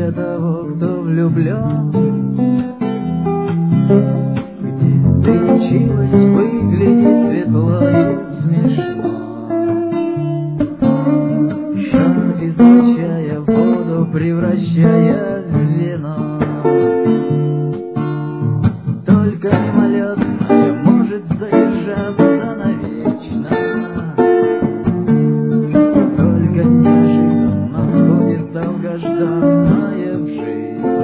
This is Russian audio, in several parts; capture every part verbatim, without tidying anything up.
для того, кто влюблен. Где ты училась выглядеть светло и смешно, жар излучая воду, превращая в вино. Только мимолетное может задержаться навечно, только неожиданно входит долгожданное в жизнь.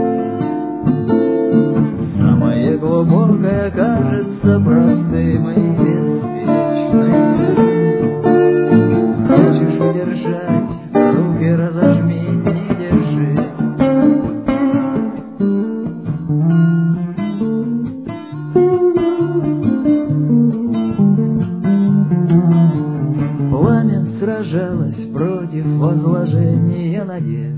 Самое глубокое кажется простым и беспечным. Хочешь удержать, руки разожми, не держи. Пламя сражалось против возложения надежд.